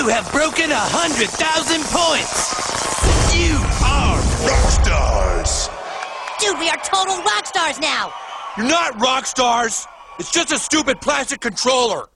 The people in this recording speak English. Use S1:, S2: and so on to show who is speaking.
S1: You have broken 100,000 points! You are
S2: Rock stars!
S3: Dude, we are total rock stars now!
S1: You're not rock stars! It's just a stupid plastic controller!